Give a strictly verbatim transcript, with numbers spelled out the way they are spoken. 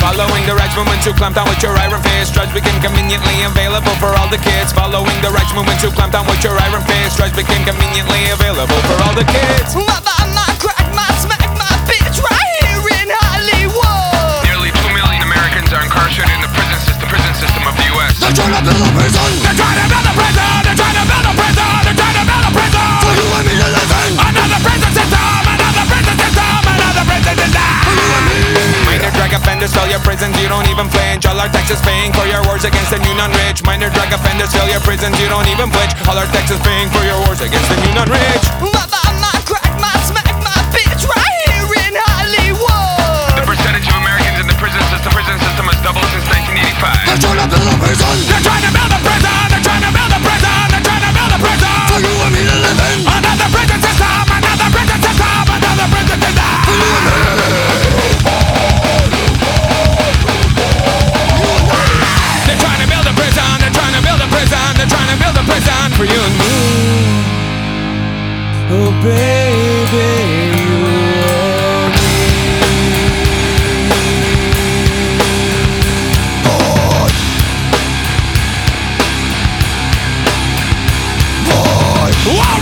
Following the rights movement to clamp down with your iron fist, drugs became conveniently available for all the kids. Following the rights movement to clamp down with your iron fist, drugs became conveniently available for all the kids. My, my, my, crack, my, smack, my bitch right here in Hollywood. Nearly two million Americans are incarcerated in the prison system, prison system of the U S They're trying to build a prison. They're trying to build a prison. They're trying to build a prison. They're trying to build a prison. For you and me to live in. Another prison system. Another prison system. Another prison system. Minor drug offenders fill your prisons, you don't even flinch. All our taxes paying for your wars against the new non-rich. Minor drug offenders fill your prisons, you don't even flinch. All our taxes paying for your wars against the new non-rich. My, my,